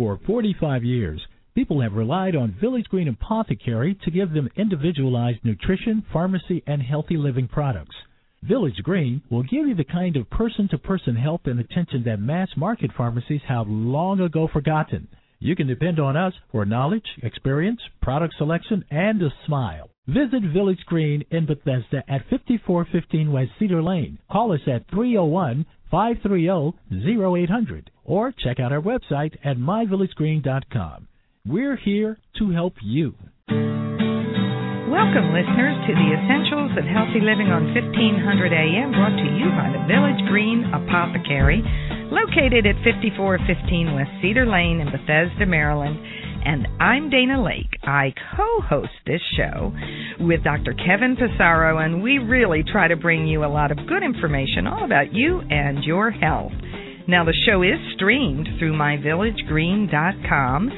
For 45 years, people have relied on Village Green Apothecary to give them individualized nutrition, pharmacy, and healthy living products. Village Green will give you the kind of person-to-person help and attention that mass-market pharmacies have long ago forgotten. You can depend on us for knowledge, experience, product selection, and a smile. Visit Village Green in Bethesda at 5415 West Cedar Lane. Call us at 301-530-0800 or check out our website at myvillagegreen.com. We're here to help you. Welcome, listeners, to the Essentials of Healthy Living on 1500 AM, brought to you by the Village Green Apothecary, located at 5415 West Cedar Lane in Bethesda, Maryland. And I'm Dana Lake. I co-host this show with Dr. Kevin Passaro, and we really try to bring you a lot of good information all about you and your health. Now, the show is streamed through myvillagegreen.com,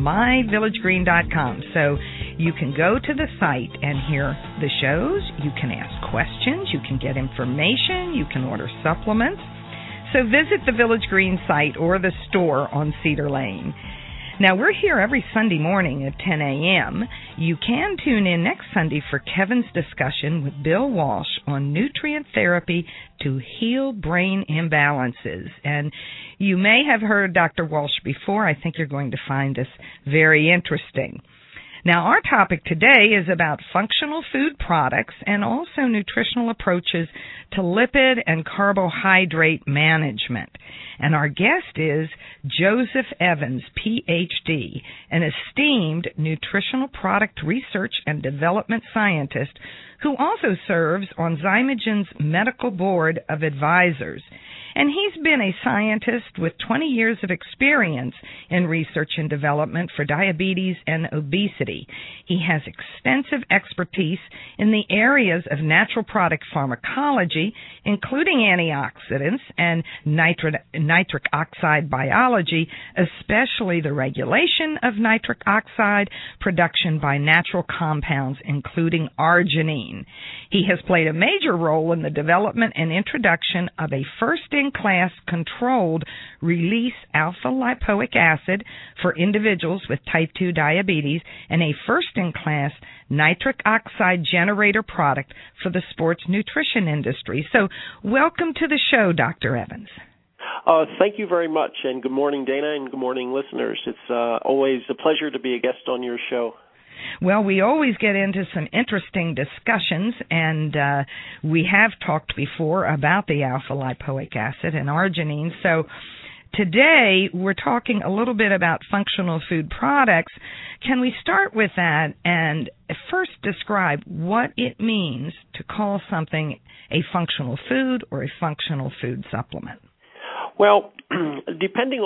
myvillagegreen.com. So you can go to the site and hear the shows. You can ask questions. You can get information. You can order supplements. So visit the Village Green site or the store on Cedar Lane. Now, we're here every Sunday morning at 10 a.m. You can tune in next Sunday for Kevin's discussion with Bill Walsh on nutrient therapy to heal brain imbalances. And you may have heard Dr. Walsh before. I think you're going to find this very interesting. Now, our topic today is about functional food products and also nutritional approaches to lipid and carbohydrate management. And our guest is Joseph Evans, Ph.D., an esteemed nutritional product research and development scientist who also serves on Zymogen's medical board of advisors. And he's been a scientist with 20 years of experience in research and development for diabetes and obesity. He has extensive expertise in the areas of natural product pharmacology, including antioxidants and nitric oxide biology, especially the regulation of nitric oxide production by natural compounds, including arginine. He has played a major role in the development and introduction of a first-in-class controlled release alpha-lipoic acid for individuals with type 2 diabetes and a first-in-class nitric oxide generator product for the sports nutrition industry. So welcome to the show, Dr. Evans. Thank you very much, and good morning, Dana, and good morning, listeners. It's always a pleasure to be a guest on your show. Well, we always get into some interesting discussions, and we have talked before about the alpha-lipoic acid and arginine. So today we're talking a little bit about functional food products. Can we start with that and first describe what it means to call something a functional food or a functional food supplement? Well, depending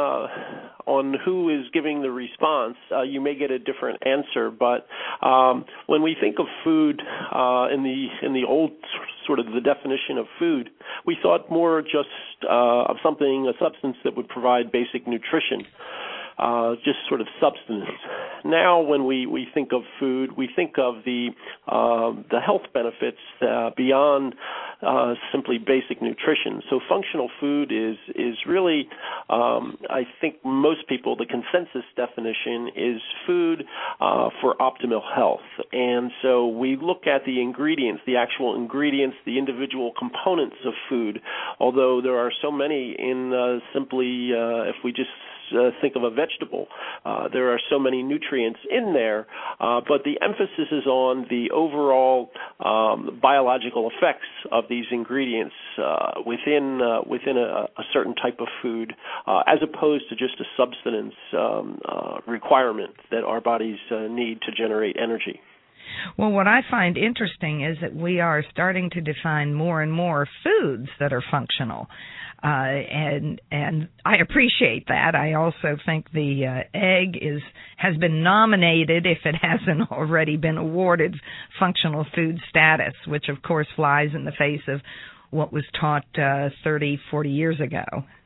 on who is giving the response, you may get a different answer. But when we think of food in the old sort of the definition of food, we thought more just of something, a substance that would provide basic nutrition. Just sort of substance. Now, when we think of food, we think of the health benefits beyond simply basic nutrition. So, functional food is really, I think, most people, the consensus definition is food for optimal health. And so we look at the ingredients, the actual ingredients, the individual components of food. Although there are so many in simply, if we just think of a vegetable. There are so many nutrients in there, but the emphasis is on the overall biological effects of these ingredients within a certain type of food, as opposed to just a substance requirement that our bodies need to generate energy. Well, what I find interesting is that we are starting to define more and more foods that are functional. And I appreciate that. I also think the egg has been nominated, if it hasn't already been awarded, functional food status, which of course flies in the face of what was taught 30, 40 years ago.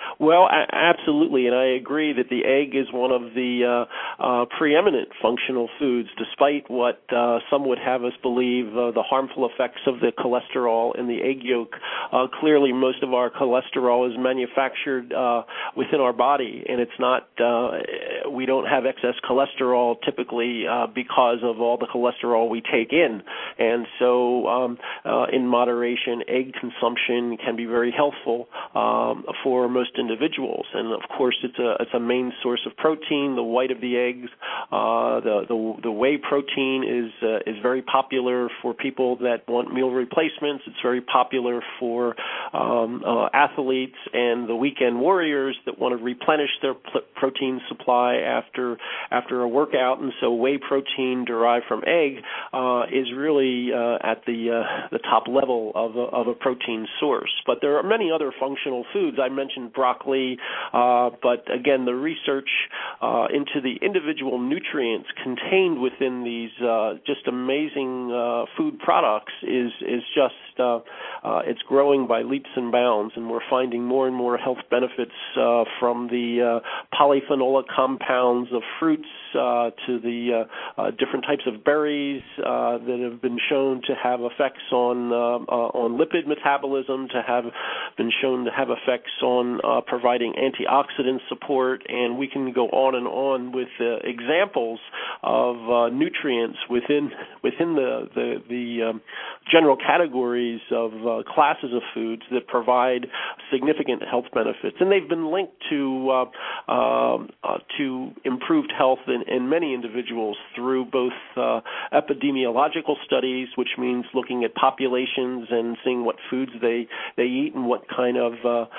Well, absolutely, and I agree that the egg is one of the preeminent functional foods, despite what some would have us believe, the harmful effects of the cholesterol in the egg yolk. Clearly, most of our cholesterol is manufactured within our body, and it's not, we don't have excess cholesterol typically because of all the cholesterol we take in. And so in moderation, egg consumption can be very helpful for most individuals. And of course, it's a main source of protein. The white of the eggs, the whey protein is very popular for people that want meal replacements. It's very popular for athletes and the weekend warriors that want to replenish their protein supply after a workout. And so whey protein derived from egg is really at the top level of a protein source. But there are many other functional foods. I mentioned broccoli, but again, the research into the individual nutrients contained within these just amazing food products is just it's growing by leaps and bounds, and we're finding more and more health benefits from the polyphenolic compounds of fruits to the different types of berries that have been shown to have effects on lipid metabolism, to have been shown to have effects on providing antioxidant support, and we can go on with examples of nutrients within the general categories of classes of foods that provide significant health benefits, and they've been linked to improved health in many individuals through both epidemiological studies, which means looking at populations and seeing what foods they eat and what kind of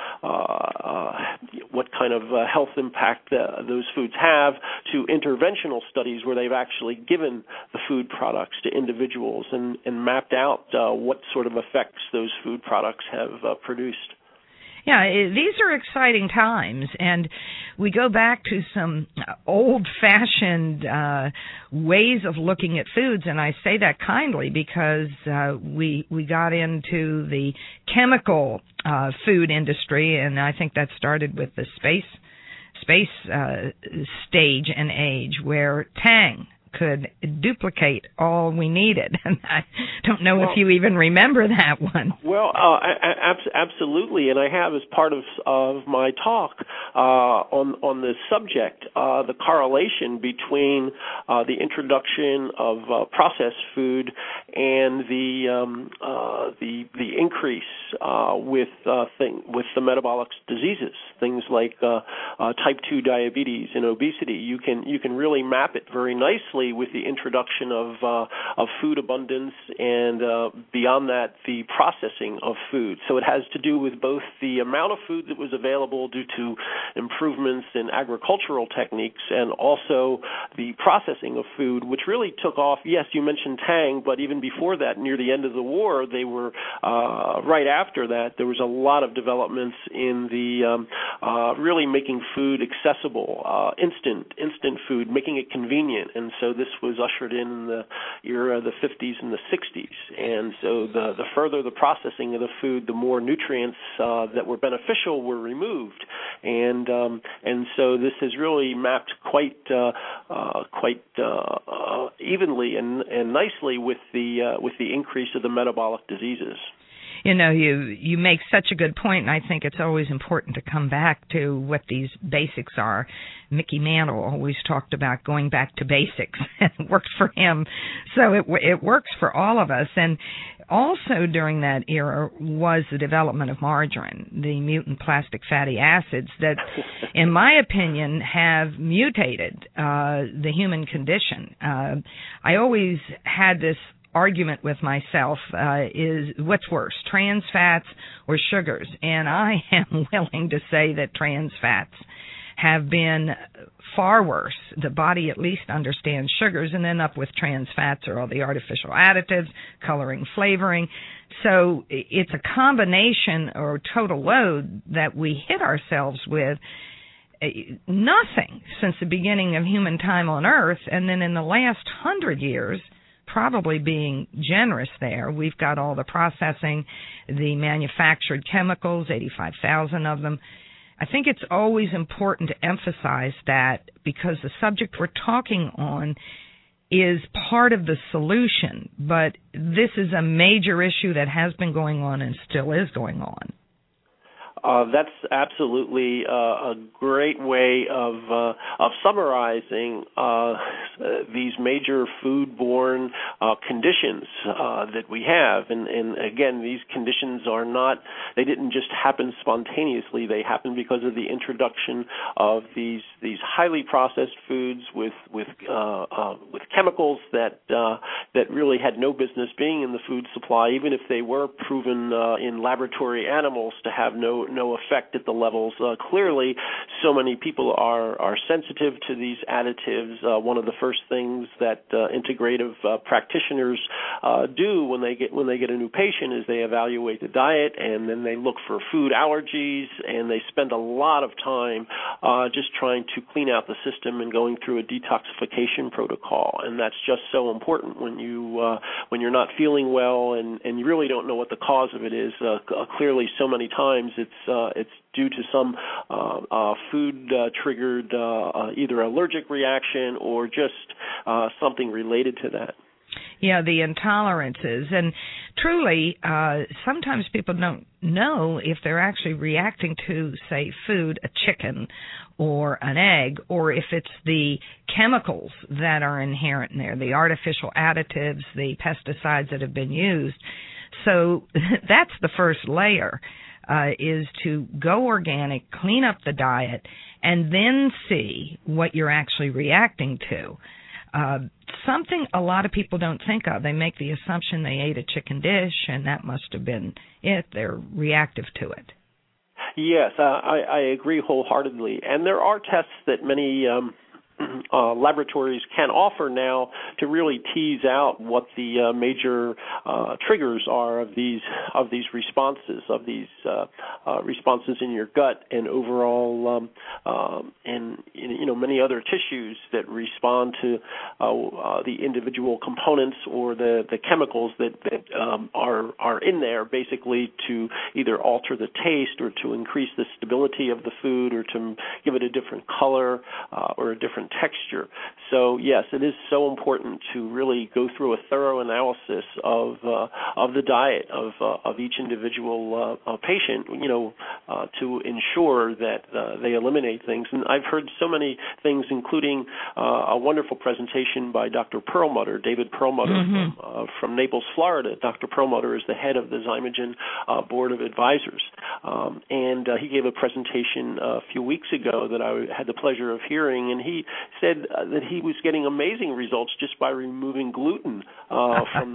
health impact those foods have, to interventional studies where they've actually given the food products to individuals and mapped out what sort of effects those food products have produced. Yeah, these are exciting times, and we go back to some old-fashioned ways of looking at foods, and I say that kindly because we got into the chemical food industry, and I think that started with the space stage and age, where Tang could duplicate all we needed. And I don't know if you even remember that one. Well, absolutely, and I have as part of my talk on this subject the correlation between the introduction of processed food and the increase with the metabolic diseases, things like type 2 diabetes and obesity. You can really map it very nicely with the introduction of food abundance and beyond that, the processing of food. So it has to do with both the amount of food that was available due to improvements in agricultural techniques and also the processing of food, which really took off. Yes, you mentioned Tang, but even before that, near the end of the war, they were right after that, there was a lot of developments in the really making food accessible, instant food, making it convenient. And so this was ushered in the era of the 50s and the 60s. And so the further the processing of the food, the more nutrients that were beneficial were removed. And so this has really mapped quite evenly and nicely with the increase of the metabolic diseases. You know, you make such a good point, and I think it's always important to come back to what these basics are. Mickey Mantle always talked about going back to basics, and it worked for him. So it works for all of us. And also during that era was the development of margarine, the mutant plastic fatty acids that, in my opinion, have mutated the human condition. I always had this argument with myself, is what's worse, trans fats or sugars? And I am willing to say that trans fats have been far worse. The body at least understands sugars, and then up with trans fats are all the artificial additives, coloring, flavoring. So it's a combination or total load that we hit ourselves with. Nothing since the beginning of human time on Earth, and then in the last 100 years, probably being generous there, we've got all the processing, the manufactured chemicals, 85,000 of them, I think it's always important to emphasize that, because the subject we're talking on is part of the solution, but this is a major issue that has been going on and still is going on. That's absolutely a great way of summarizing these major foodborne conditions that we have. And again, these conditions they didn't just happen spontaneously. They happened because of the introduction of these highly processed foods with chemicals that really had no business being in the food supply, even if they were proven in laboratory animals to have no effect at the levels. Clearly, so many people are sensitive to these additives. One of the first things that integrative practitioners do when they get a new patient is they evaluate the diet, and then they look for food allergies, and they spend a lot of time just trying to clean out the system and going through a detoxification protocol. And that's just so important when you're not feeling well and you really don't know what the cause of it is. Clearly, so many times it's due to some food triggered either allergic reaction or just something related to that. Yeah, the intolerances. And truly, sometimes people don't know if they're actually reacting to, say, food, a chicken or an egg, or if it's the chemicals that are inherent in there, the artificial additives, the pesticides that have been used. So that's the first layer, is to go organic, clean up the diet, and then see what you're actually reacting to. Something a lot of people don't think of. They make the assumption they ate a chicken dish, and that must have been it. They're reactive to it. Yes, I agree wholeheartedly. And there are tests that many laboratories can offer now to really tease out what the major triggers are of these responses, responses in your gut and overall and many other tissues that respond to the individual components or the chemicals that are in there, basically to either alter the taste or to increase the stability of the food or to give it a different color or a different texture. So yes, it is so important to really go through a thorough analysis of the diet of each individual patient, to ensure that they eliminate things. And I've heard so many things, including a wonderful presentation by Dr. Perlmutter, David Perlmutter from Naples, Florida. Dr. Perlmutter is the head of the Zymogen Board of Advisors, and he gave a presentation a few weeks ago that I had the pleasure of hearing, and he said that he was getting amazing results just by removing gluten from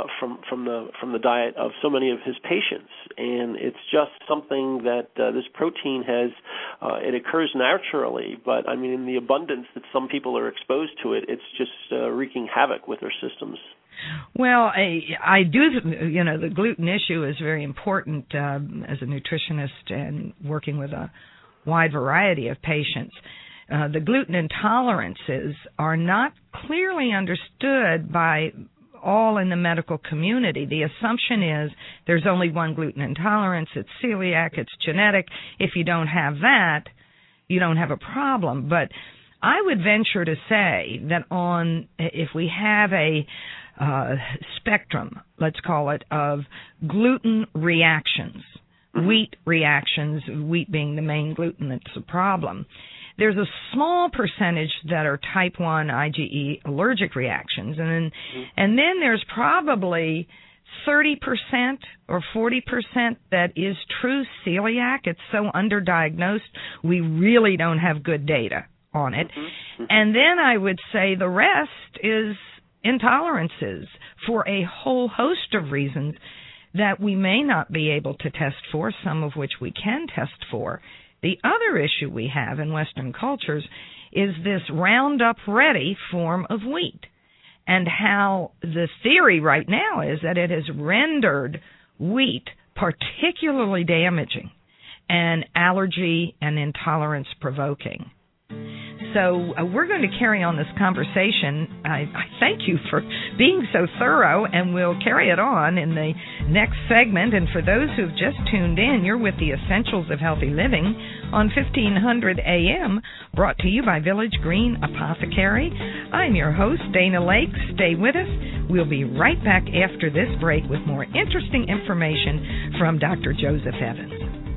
the diet of so many of his patients. And it's just something that this protein has. It occurs naturally, but I mean, in the abundance that some people are exposed to it, it's just wreaking havoc with their systems. Well, I do, the gluten issue is very important as a nutritionist and working with a wide variety of patients. The gluten intolerances are not clearly understood by all in the medical community. The assumption is there's only one gluten intolerance, it's celiac, it's genetic. If you don't have that, you don't have a problem. But I would venture to say that if we have a spectrum, let's call it, of gluten reactions, wheat reactions, wheat being the main gluten that's the problem, there's a small percentage that are type 1 IgE allergic reactions, and then there's probably 30% or 40% that is true celiac. It's so underdiagnosed, we really don't have good data on it. And then I would say the rest is intolerances for a whole host of reasons that we may not be able to test for, some of which we can test for. The other issue we have in Western cultures is this Roundup Ready form of wheat, and how the theory right now is that it has rendered wheat particularly damaging and allergy and intolerance provoking. So we're going to carry on this conversation. I thank you for being so thorough, and we'll carry it on in the next segment. And for those who've just tuned in, you're with the Essentials of Healthy Living on 1500 AM, brought to you by Village Green Apothecary. I'm your host, Dana Lake. Stay with us. We'll be right back after this break with more interesting information from Dr. Joseph Evans.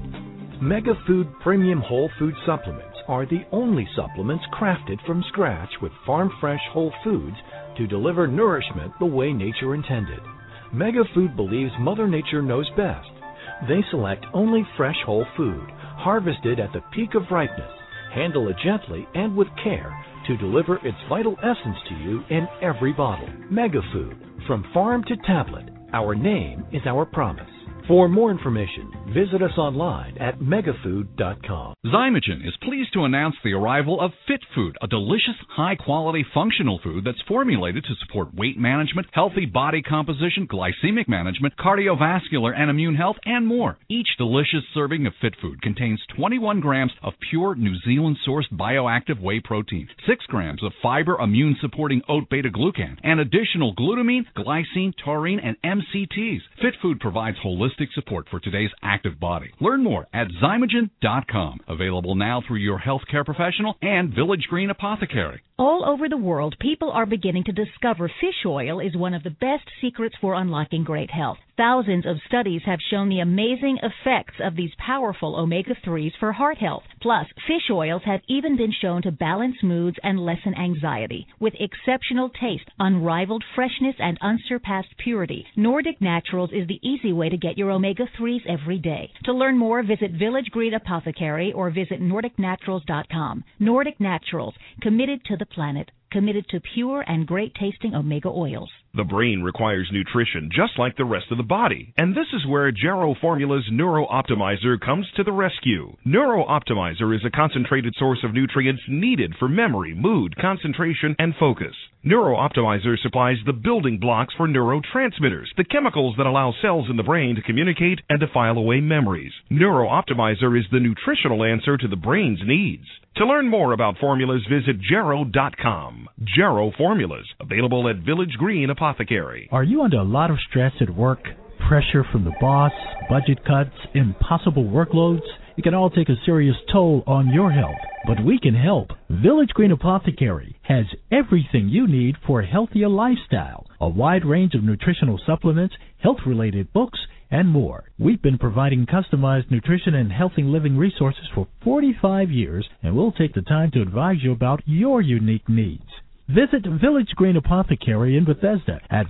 Mega Food Premium Whole Food Supplements are the only supplements crafted from scratch with farm-fresh whole foods to deliver nourishment the way nature intended. Mega Food believes Mother Nature knows best. They select only fresh whole food, harvested at the peak of ripeness, handle it gently and with care to deliver its vital essence to you in every bottle. Mega Food, from farm to tablet, our name is our promise. For more information, visit us online at megafood.com. Zymogen is pleased to announce the arrival of Fit Food, a delicious, high-quality functional food that's formulated to support weight management, healthy body composition, glycemic management, cardiovascular and immune health, and more. Each delicious serving of Fit Food contains 21 grams of pure New Zealand-sourced bioactive whey protein, 6 grams of fiber immune-supporting oat beta-glucan, and additional glutamine, glycine, taurine, and MCTs. Fit Food provides holistic support for today's active body. Learn more at Zymogen.com. Available now through your healthcare professional and Village Green Apothecary. All over the world, people are beginning to discover fish oil is one of the best secrets for unlocking great health. Thousands of studies have shown the amazing effects of these powerful omega-3s for heart health. Plus, fish oils have even been shown to balance moods and lessen anxiety. With exceptional taste, unrivaled freshness, and unsurpassed purity, Nordic Naturals is the easy way to get your omega-3s every day. To learn more, visit Village Green Apothecary or visit NordicNaturals.com. Nordic Naturals, committed to the planet, committed to pure and great-tasting omega oils. The brain requires nutrition just like the rest of the body, and this is where Jarrow Formula's Neuro Optimizer comes to the rescue. Neuro Optimizer is a concentrated source of nutrients needed for memory, mood, concentration, and focus. Neuro Optimizer supplies the building blocks for neurotransmitters, the chemicals that allow cells in the brain to communicate and to file away memories. Neuro Optimizer is the nutritional answer to the brain's needs. To learn more about formulas, visit Jarrow.com. Jarrow Formulas, available at Village Green Apothecary. Are you under a lot of stress at work? Pressure from the boss, budget cuts, impossible workloads? It can all take a serious toll on your health, but we can help. Village Green Apothecary has everything you need for a healthier lifestyle, a wide range of nutritional supplements, health-related books, and more. We've been providing customized nutrition and healthy living resources for 45 years, and we'll take the time to advise you about your unique needs. Visit Village Green Apothecary in Bethesda at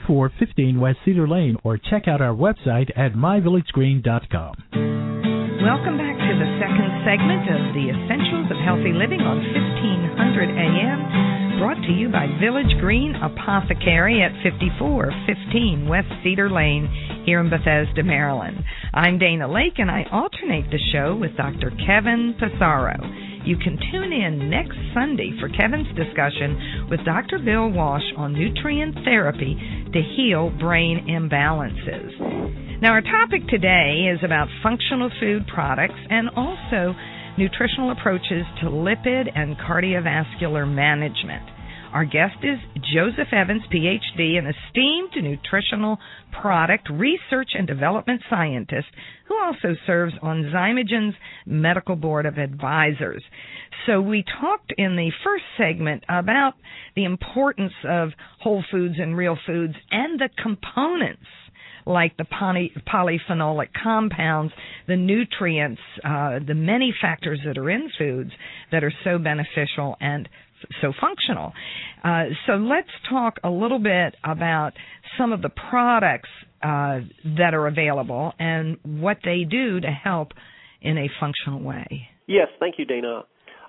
5415 West Cedar Lane, or check out our website at myvillagegreen.com. Welcome back to the second segment of the Essentials of Healthy Living on 1500 AM, brought to you by Village Green Apothecary at 5415 West Cedar Lane here in Bethesda, Maryland. I'm Dana Lake, and I alternate the show with Dr. Kevin Passaro. You can tune in next Sunday for Kevin's discussion with Dr. Bill Walsh on nutrient therapy to heal brain imbalances. Now, our topic today is about functional food products and also nutritional approaches to lipid and cardiovascular management. Our guest is Joseph Evans, Ph.D., an esteemed nutritional product research and development scientist who also serves on Zymogen's Medical Board of Advisors. So we talked in the first segment about the importance of whole foods and real foods and the components like the polyphenolic compounds, the nutrients, the many factors that are in foods that are so beneficial and so functional. So let's talk a little bit about some of the products that are available and what they do to help in a functional way. Yes, thank you, Dana.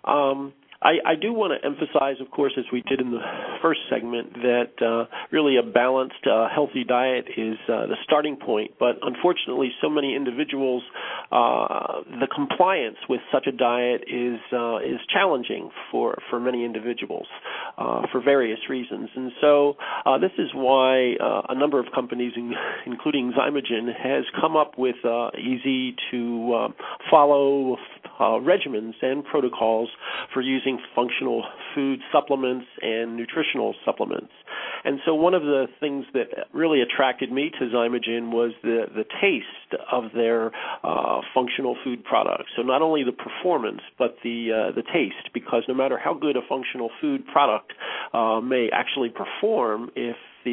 I do want to emphasize, of course, as we did in the first segment, that really a balanced, healthy diet is the starting point. But unfortunately, so many individuals, the compliance with such a diet is challenging for many individuals for various reasons. And so this is why a number of companies, including Zymogen, has come up with easy to follow regimens and protocols for using functional food supplements and nutritional supplements. And so one of the things that really attracted me to Xymogen was the taste of their functional food products. So not only the performance, but the taste, because no matter how good a functional food product may actually perform, if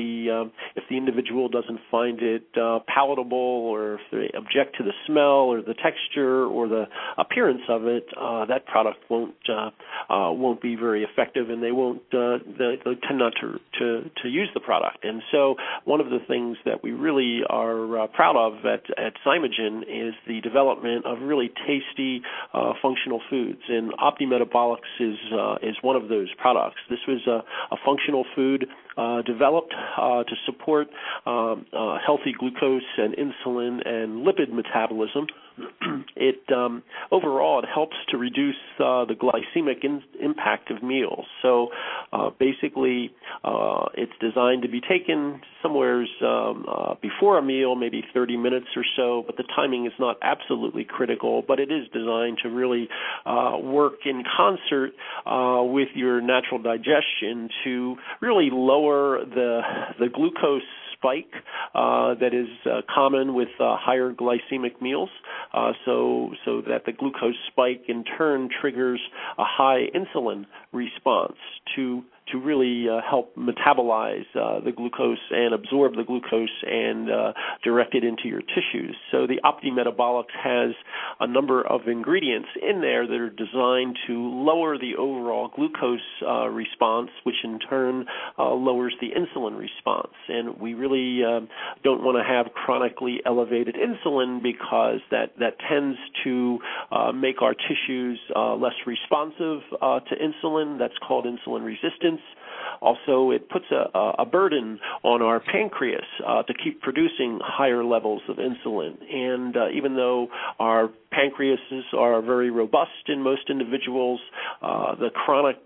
the individual doesn't find it palatable, or if they object to the smell or the texture or the appearance of it, that product won't be very effective, and they tend not to use the product. And so one of the things that we really are proud of at Xymogen is the development of really tasty functional foods, and OptiMetabolics is one of those products. This was a functional food developed to support healthy glucose and insulin and lipid metabolism. It overall it helps to reduce the glycemic impact of meals. So basically, it's designed to be taken somewhere before a meal, maybe 30 minutes or so. But the timing is not absolutely critical. But it is designed to really work in concert with your natural digestion to really lower the glucose spike that is common with higher glycemic meals, so that the glucose spike in turn triggers a high insulin response to really help metabolize the glucose and absorb the glucose and direct it into your tissues. So the OptiMetabolics has a number of ingredients in there that are designed to lower the overall glucose response, which in turn lowers the insulin response. And we really don't want to have chronically elevated insulin, because that tends to make our tissues less responsive to insulin. That's called insulin resistance. Also, it puts a burden on our pancreas to keep producing higher levels of insulin. And even though our pancreases are very robust in most individuals, the chronic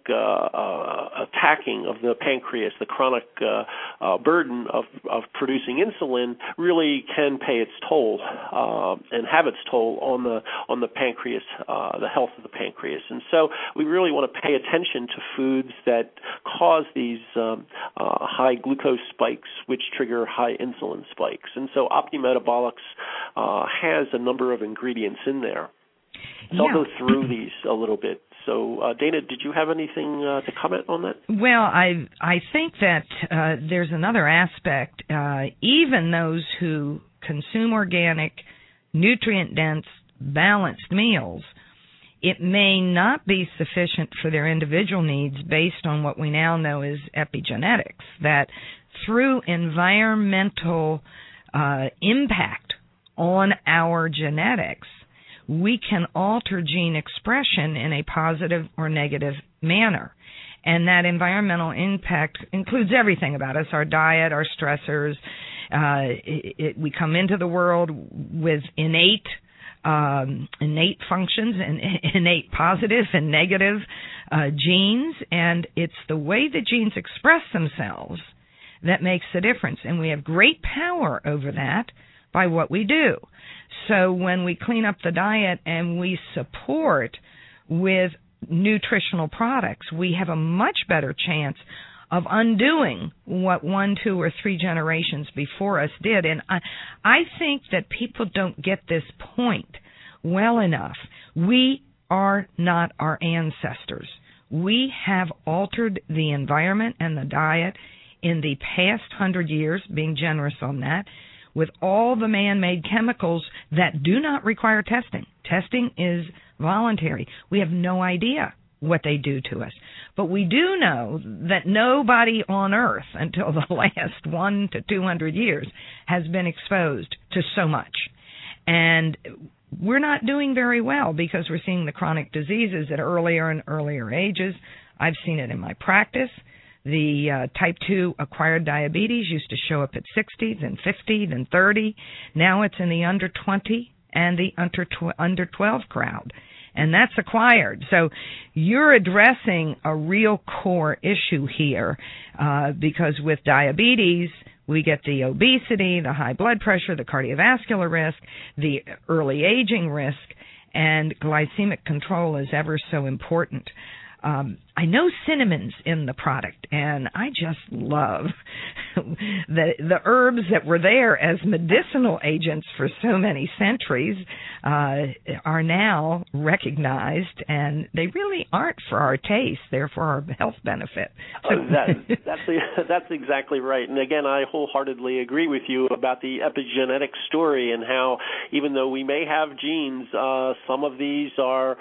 attacking of the pancreas, the chronic burden of producing insulin really can pay its toll and have its toll on the pancreas, the health of the pancreas. And so we really want to pay attention to foods that cause these high glucose spikes, which trigger high insulin spikes. And so OptiMetabolics has a number of ingredients in there. So I'll go through these a little bit. So, Dana, did you have anything to comment on that? Well, I think that there's another aspect. Even those who consume organic, nutrient-dense, balanced meals, it may not be sufficient for their individual needs based on what we now know as epigenetics, that through environmental impact on our genetics, we can alter gene expression in a positive or negative manner. And that environmental impact includes everything about us, our diet, our stressors. We come into the world with innate functions and innate positive and negative genes, and it's the way the genes express themselves that makes the difference. And we have great power over that by what we do. So when we clean up the diet and we support with nutritional products, we have a much better chance of undoing what 1, 2, or 3 generations before us did. And I think that people don't get this point well enough. We are not our ancestors. We have altered the environment and the diet in the past 100 years, being generous on that, with all the man-made chemicals that do not require testing. Testing is voluntary. We have no idea what they do to us. But we do know that nobody on Earth until the last 1 to 200 years has been exposed to so much. And we're not doing very well because we're seeing the chronic diseases at earlier and earlier ages. I've seen it in my practice. The type 2 acquired diabetes used to show up at 60, then 50, then 30. Now it's in the under 20 and the under 12 crowd. And that's acquired. So you're addressing a real core issue here because with diabetes, we get the obesity, the high blood pressure, the cardiovascular risk, the early aging risk, and glycemic control is ever so important. I know cinnamon's in the product, and I just love the herbs that were there as medicinal agents for so many centuries are now recognized, and they really aren't for our taste; they're for our health benefit. So that's exactly right. And again, I wholeheartedly agree with you about the epigenetic story and how, even though we may have genes, some of these are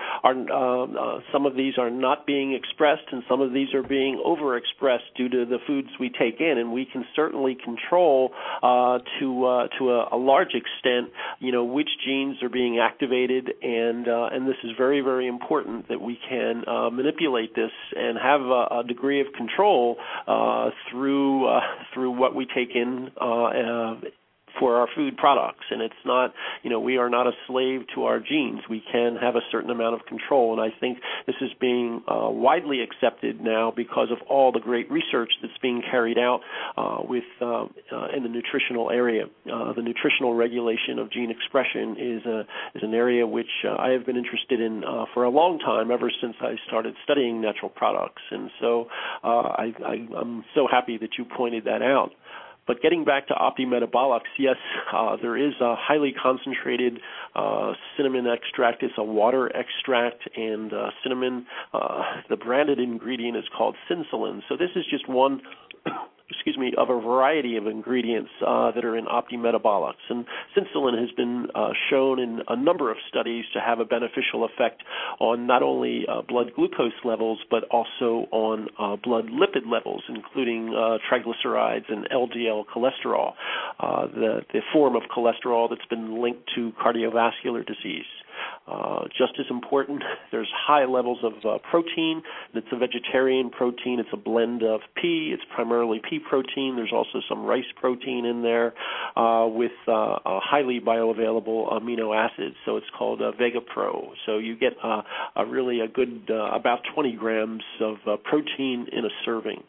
not being expressed, and some of these are being overexpressed due to the foods we take in, and we can certainly control to a large extent, which genes are being activated, and this is very, very important that we can manipulate this and have a degree of control through what we take in for our food products. And it's not, we are not a slave to our genes. We can have a certain amount of control, and I think this is being widely accepted now because of all the great research that's being carried out in the nutritional area. The nutritional regulation of gene expression is an area which I have been interested in for a long time, ever since I started studying natural products. And so I'm so happy that you pointed that out. But getting back to OptiMetabolics, yes, there is a highly concentrated cinnamon extract. It's a water extract, and cinnamon, the branded ingredient is called Synsulin. So this is just one of a variety of ingredients that are in OptiMetabolics. And Synsulin has been shown in a number of studies to have a beneficial effect on not only blood glucose levels, but also on blood lipid levels, including triglycerides and LDL cholesterol, the form of cholesterol that's been linked to cardiovascular disease. Just as important, there's high levels of protein. It's a vegetarian protein. It's a blend of pea. It's primarily pea protein. There's also some rice protein in there with highly bioavailable amino acids. So it's called VegaPro. So you get really a good about 20 grams of protein in a serving.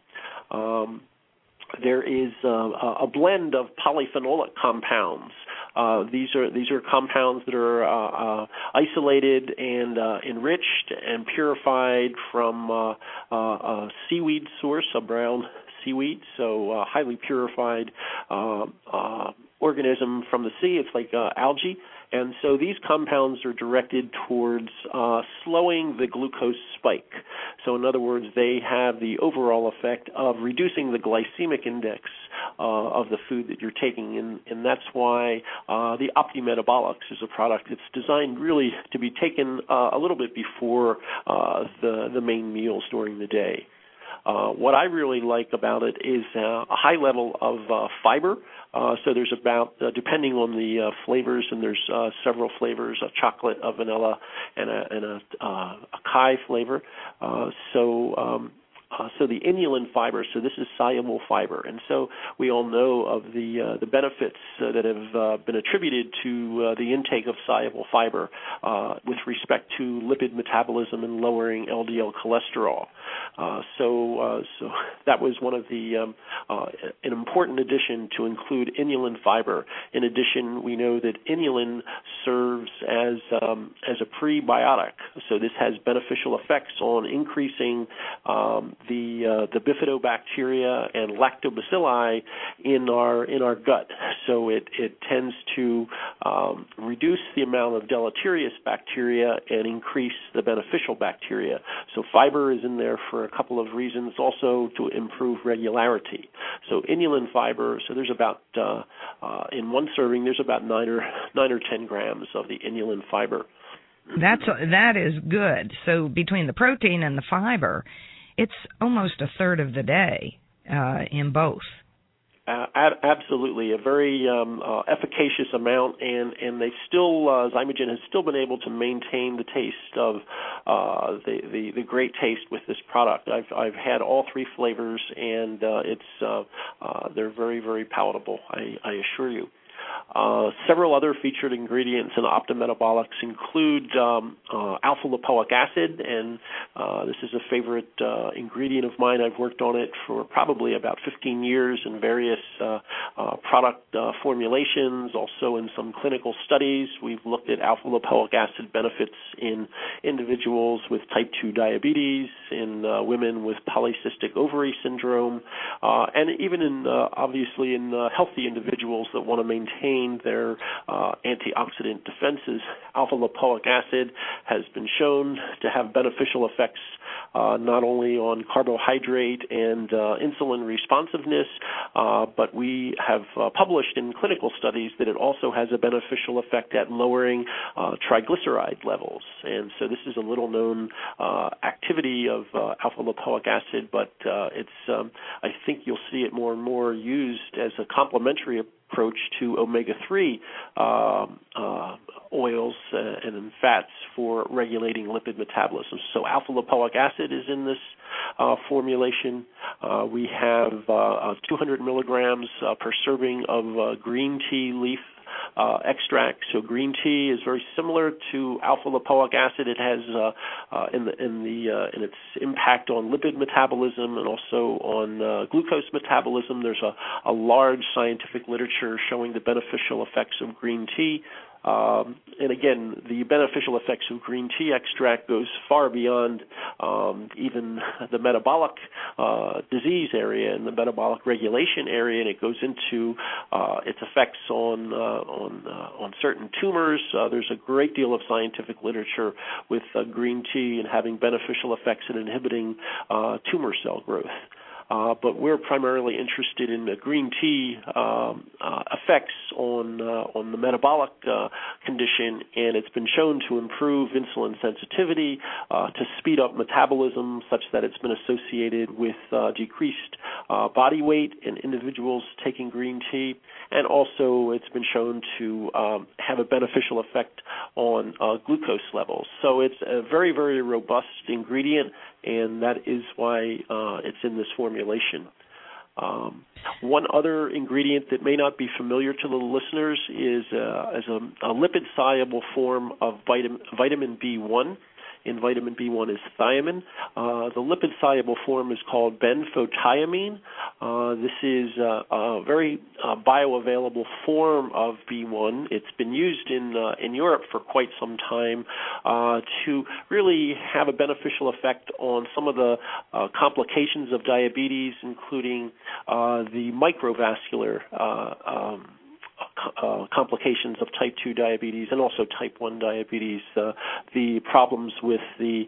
There is a blend of polyphenolic compounds. These are compounds that are isolated and enriched and purified from a seaweed source, a brown seaweed, so highly purified organism from the sea. It's like algae. And so these compounds are directed towards slowing the glucose spike. So in other words, they have the overall effect of reducing the glycemic index of the food that you're taking. And that's why the OptiMetabolics is a product that's designed really to be taken a little bit before the main meals during the day. What I really like about it is a high level of fiber. So there's about, depending on the flavors, and there's several flavors, a chocolate, a vanilla, and a acai flavor. So the inulin fiber, so this is soluble fiber. And so we all know of the benefits that have been attributed to the intake of soluble fiber with respect to lipid metabolism and lowering LDL cholesterol. So that was one of the an important addition to include inulin fiber. In addition, we know that inulin serves as a prebiotic. So this has beneficial effects on increasing the bifidobacteria and lactobacilli in our gut. So it tends to reduce the amount of deleterious bacteria and increase the beneficial bacteria. So fiber is in there for a couple of reasons, also to improve regularity. So inulin fiber, so there's about in one serving there's about 9 or 10 grams of the inulin fiber. That is good. So between the protein and the fiber, it's almost a third of the day in both. Absolutely, a very efficacious amount, and they still Zymogen has still been able to maintain the taste of the great taste with this product. I've had all three flavors, and they're very, very palatable. I assure you. Several other featured ingredients in OptiMetabolics include alpha-lipoic acid, and this is a favorite ingredient of mine. I've worked on it for probably about 15 years in various product formulations, also in some clinical studies. We've looked at alpha-lipoic acid benefits in individuals with type 2 diabetes, in women with polycystic ovary syndrome, and even in, obviously, in healthy individuals that want to maintain their antioxidant defenses. Alpha-lipoic acid has been shown to have beneficial effects not only on carbohydrate and insulin responsiveness, but we have published in clinical studies that it also has a beneficial effect at lowering triglyceride levels. And so this is a little-known activity of alpha-lipoic acid, but I think you'll see it more and more used as a complementary approach to omega-3 oils and fats for regulating lipid metabolism. So alpha-lipoic acid is in this formulation. We have 200 milligrams per serving of green tea leaf extract. So green tea is very similar to alpha-lipoic acid. It has in its impact on lipid metabolism and also on glucose metabolism. There's a large scientific literature showing the beneficial effects of green tea. And again, the beneficial effects of green tea extract goes far beyond even the metabolic disease area and the metabolic regulation area, and it goes into its effects on certain tumors. There's a great deal of scientific literature with green tea and having beneficial effects in inhibiting tumor cell growth. But we're primarily interested in the green tea effects on the metabolic condition, and it's been shown to improve insulin sensitivity, to speed up metabolism, such that it's been associated with decreased body weight in individuals taking green tea, and also it's been shown to have a beneficial effect on glucose levels. So it's a very, very robust ingredient, and that is why it's in this formulation. One other ingredient that may not be familiar to the listeners is a lipid-soluble form of vitamin B1. In vitamin B1 is thiamine. The lipid-soluble form is called benfotiamine. This is a very bioavailable form of B1. It's been used in Europe for quite some time to really have a beneficial effect on some of the complications of diabetes, including the microvascular complications of type 2 diabetes and also type 1 diabetes, the problems with the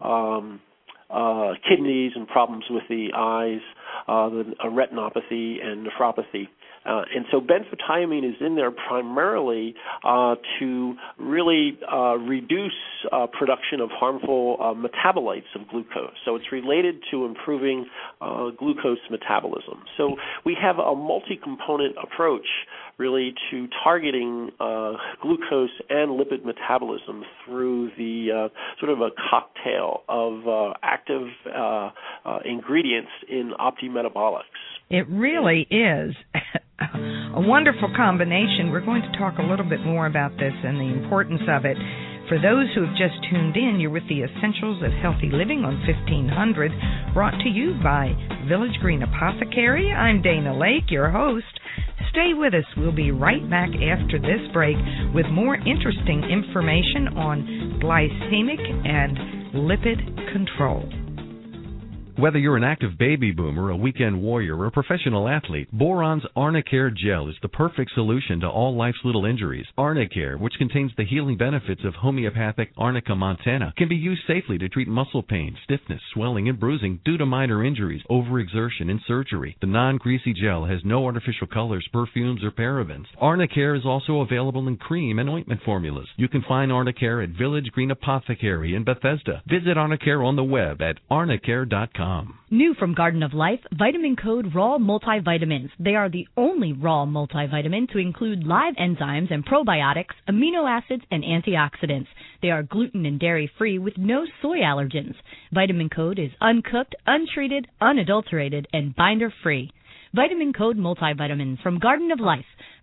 kidneys and problems with the eyes, the retinopathy and nephropathy. And so benfotiamine is in there primarily to really reduce production of harmful metabolites of glucose. So it's related to improving glucose metabolism. So we have a multi-component approach really to targeting glucose and lipid metabolism through the sort of a cocktail of active ingredients in OptiMetabolics. It really is a wonderful combination. We're going to talk a little bit more about this and the importance of it. For those who have just tuned in, you're with the Essentials of Healthy Living on 1500, brought to you by Village Green Apothecary. I'm Dana Lake, your host. Stay with us. We'll be right back after this break with more interesting information on glycemic and lipid control. Whether you're an active baby boomer, a weekend warrior, or a professional athlete, Boron's Arnicare Gel is the perfect solution to all life's little injuries. Arnicare, which contains the healing benefits of homeopathic Arnica montana, can be used safely to treat muscle pain, stiffness, swelling, and bruising due to minor injuries, overexertion, and surgery. The non-greasy gel has no artificial colors, perfumes, or parabens. Arnicare is also available in cream and ointment formulas. You can find Arnicare at Village Green Apothecary in Bethesda. Visit Arnicare on the web at arnicare.com. New from Garden of Life, Vitamin Code Raw Multivitamins. They are the only raw multivitamin to include live enzymes and probiotics, amino acids, and antioxidants. They are gluten and dairy-free with no soy allergens. Vitamin Code is uncooked, untreated, unadulterated, and binder-free. Vitamin Code Multivitamins from Garden of Life.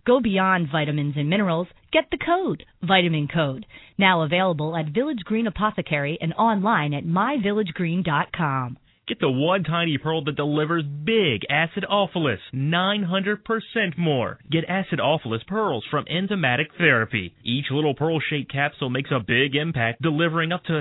Go beyond vitamins and minerals. Get the code, Vitamin Code. Now available at Village Green Apothecary and online at myvillagegreen.com. Get the one tiny pearl that delivers big acidophilus, 900% more. Get acidophilus pearls from Enzymatic Therapy. Each little pearl-shaped capsule makes a big impact, delivering up to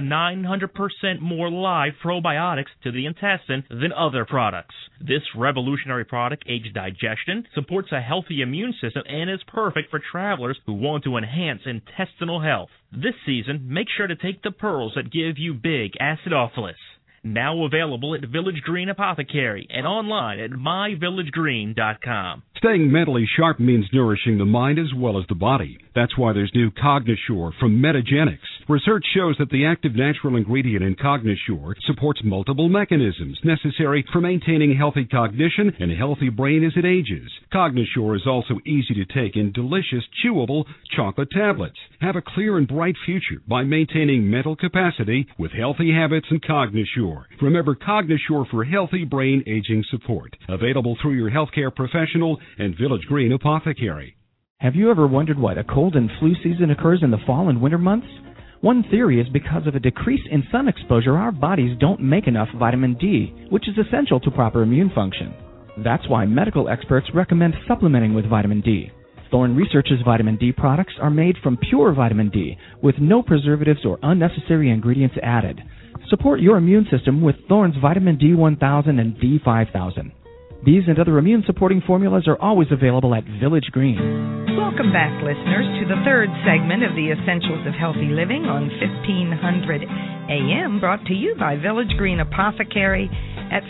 900% more live probiotics to the intestine than other products. This revolutionary product aids digestion, supports a healthy immune system, and is perfect for travelers who want to enhance intestinal health. This season, make sure to take the pearls that give you big acidophilus. Now available at Village Green Apothecary and online at myvillagegreen.com. Staying mentally sharp means nourishing the mind as well as the body. That's why there's new Cognosure from Metagenics. Research shows that the active natural ingredient in Cognosure supports multiple mechanisms necessary for maintaining healthy cognition and a healthy brain as it ages. Cognosure is also easy to take in delicious, chewable chocolate tablets. Have a clear and bright future by maintaining mental capacity with healthy habits and Cognosure. Remember Cognosure for healthy brain aging support. Available through your healthcare professional and Village Green Apothecary. Have you ever wondered why the cold and flu season occurs in the fall and winter months? One theory is because of a decrease in sun exposure, our bodies don't make enough vitamin D, which is essential to proper immune function. That's why medical experts recommend supplementing with vitamin D. Thorne Research's vitamin D products are made from pure vitamin D with no preservatives or unnecessary ingredients added. Support your immune system with Thorne's vitamin D1000 and D5000. These and other immune-supporting formulas are always available at Village Green. Welcome back, listeners, to the third segment of the Essentials of Healthy Living on 1500 AM, brought to you by Village Green Apothecary at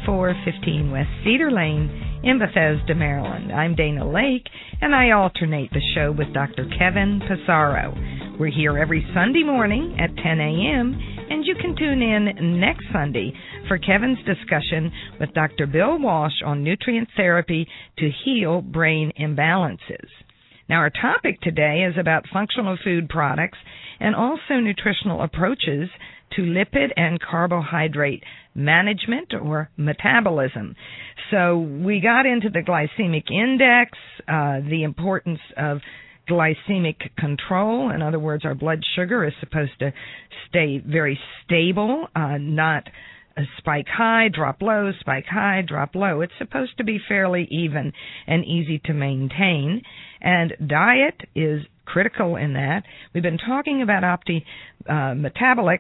5415 West Cedar Lane in Bethesda, Maryland. I'm Dana Lake, and I alternate the show with Dr. Kevin Passaro. We're here every Sunday morning at 10 a.m., and you can tune in next Sunday for Kevin's discussion with Dr. Bill Walsh on nutrient therapy to heal brain imbalances. Now, our topic today is about functional food products and also nutritional approaches to lipid and carbohydrate management or metabolism. So we got into the glycemic index, the importance of glycemic control. In other words, our blood sugar is supposed to stay very stable, not spike high, drop low, spike high, drop low. It's supposed to be fairly even and easy to maintain. And diet is critical in that. We've been talking about metabolics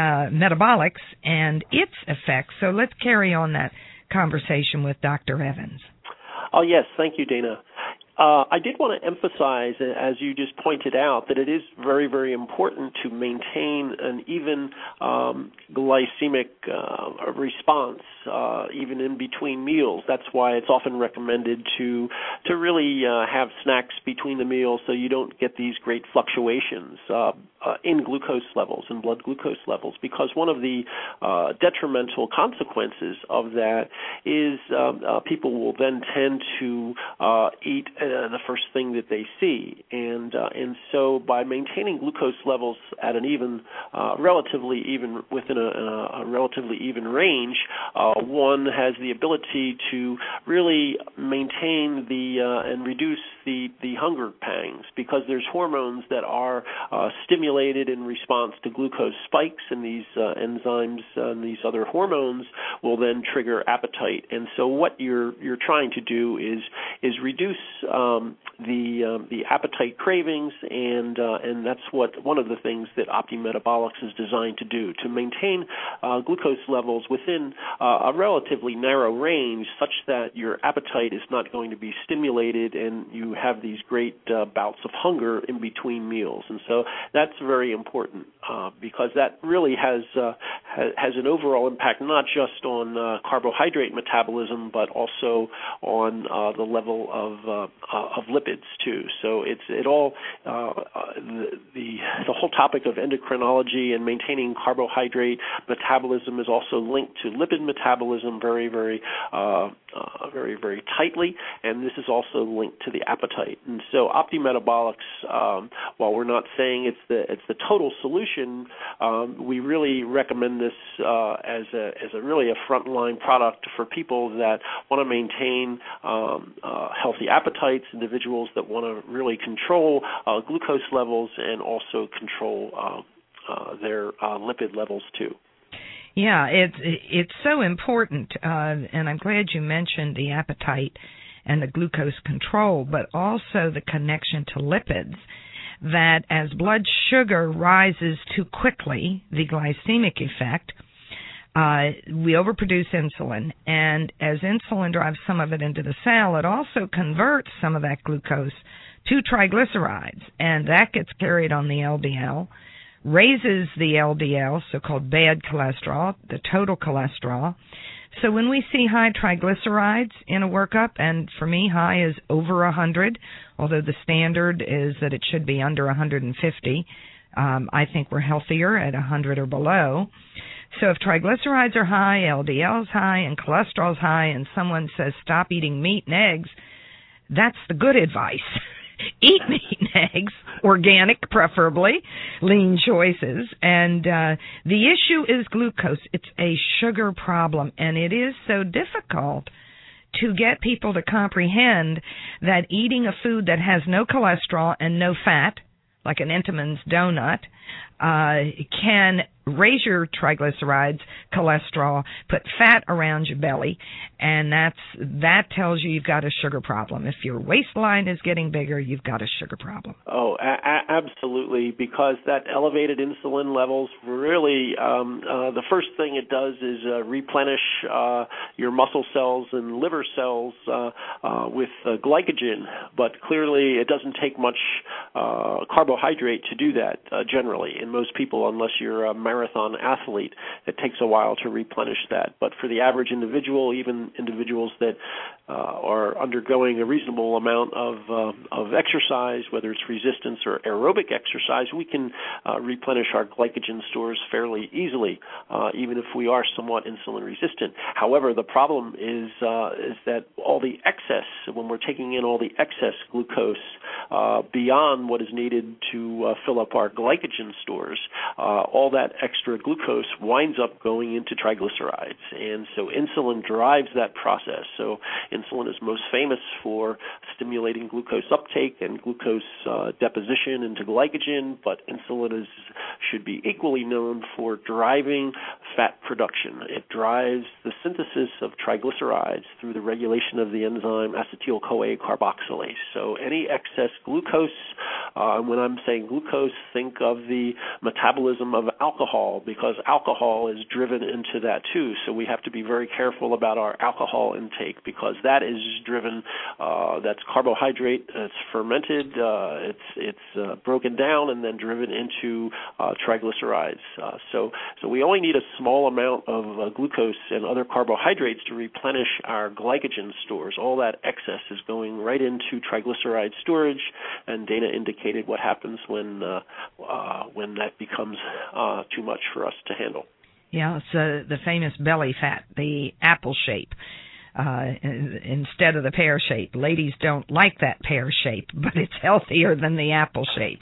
and its effects. So let's carry on that conversation with Dr. Evans. Oh, yes. Thank you, Dana. I did want to emphasize, as you just pointed out, that it is very, very important to maintain an even glycemic response, even in between meals. That's why it's often recommended to really have snacks between the meals so you don't get these great fluctuations in glucose levels and blood glucose levels, because one of the detrimental consequences of that is people will then tend to eat the first thing that they see, and so by maintaining glucose levels at an even, relatively even within a relatively even range, one has the ability to really maintain and reduce the hunger pangs, because there's hormones that are stimulated in response to glucose spikes, and these enzymes and these other hormones will then trigger appetite. And so what you're trying to do is reduce the appetite cravings, and that's one of the things that OptiMetabolics is designed to do, to maintain glucose levels within a relatively narrow range, such that your appetite is not going to be stimulated and you have these great bouts of hunger in between meals. And so that's very important because that really has an overall impact not just on carbohydrate metabolism, but also on the level of lipids too. So the whole topic of endocrinology and maintaining carbohydrate metabolism is also linked to lipid metabolism very, very tightly, and this is also linked to the appetite. And so OptiMetabolics, while we're not saying it's the total solution, addition, we really recommend this as a really a frontline product for people that want to maintain healthy appetites, individuals that want to really control glucose levels and also control their lipid levels too. Yeah, it's so important, and I'm glad you mentioned the appetite and the glucose control, but also the connection to lipids, that as blood sugar rises too quickly, the glycemic effect, we overproduce insulin, and as insulin drives some of it into the cell, it also converts some of that glucose to triglycerides, and that gets carried on the LDL, raises the LDL, so-called bad cholesterol, the total cholesterol. So when we see high triglycerides in a workup, and for me high is over 100, although the standard is that it should be under 150, I think we're healthier at 100 or below. So if triglycerides are high, LDL is high, and cholesterol is high, and someone says stop eating meat and eggs, that's the good advice. Eat meat and eggs, organic preferably, lean choices. And the issue is glucose. It's a sugar problem, and it is so difficult to get people to comprehend that eating a food that has no cholesterol and no fat, like an Entenmann's donut, can raise your triglycerides, cholesterol, put fat around your belly, and that tells you you've got a sugar problem. If your waistline is getting bigger, you've got a sugar problem. Oh, absolutely, because that elevated insulin levels really, the first thing it does is replenish your muscle cells and liver cells with glycogen, but clearly it doesn't take much carbohydrate to do that generally. In most people, unless you're a marathon athlete, it takes a while to replenish that. But for the average individual, even individuals that are undergoing a reasonable amount of exercise, whether it's resistance or aerobic exercise, we can replenish our glycogen stores fairly easily, even if we are somewhat insulin resistant. However, the problem is that all the excess, when we're taking in all the excess glucose beyond what is needed to fill up our glycogen stores, all that extra glucose winds up going into triglycerides. And so insulin drives that process. So insulin is most famous for stimulating glucose uptake and glucose deposition into glycogen, but insulin should be equally known for driving fat production. It drives the synthesis of triglycerides through the regulation of the enzyme acetyl-CoA carboxylase. So any excess glucose, when I'm saying glucose, think of the metabolism of alcohol, because alcohol is driven into that too. So we have to be very careful about our alcohol intake, because that is driven, that's carbohydrate, it's fermented, it's broken down and then driven into triglycerides. So we only need a small amount of glucose and other carbohydrates to replenish our glycogen stores. All that excess is going right into triglyceride storage, and data indicated what happens when that becomes too much for us to handle. Yeah, it's the famous belly fat, the apple shape. Instead of the pear shape. Ladies don't like that pear shape, but it's healthier than the apple shape.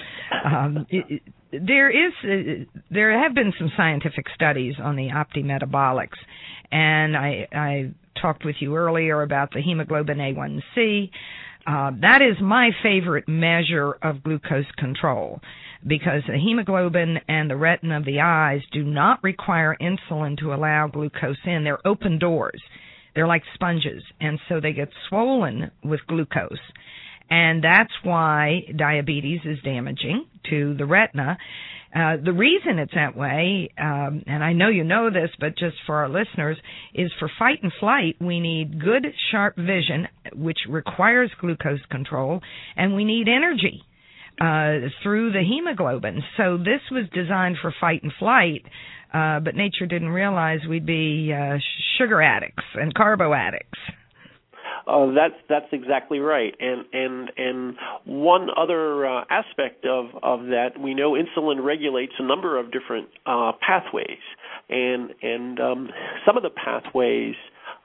There have been some scientific studies on the optimetabolics, and I talked with you earlier about the hemoglobin A1C. That is my favorite measure of glucose control, because the hemoglobin and the retina of the eyes do not require insulin to allow glucose in. They're open doors. They're like sponges, and so they get swollen with glucose. And that's why diabetes is damaging to the retina. The reason it's that way, and I know you know this, but just for our listeners, is for fight and flight, we need good, sharp vision, which requires glucose control, and we need energy through the hemoglobin. So this was designed for fight and flight, but nature didn't realize we'd be sugar addicts and carbo addicts. That's exactly right. And one other aspect of that, we know insulin regulates a number of different pathways, and some of the pathways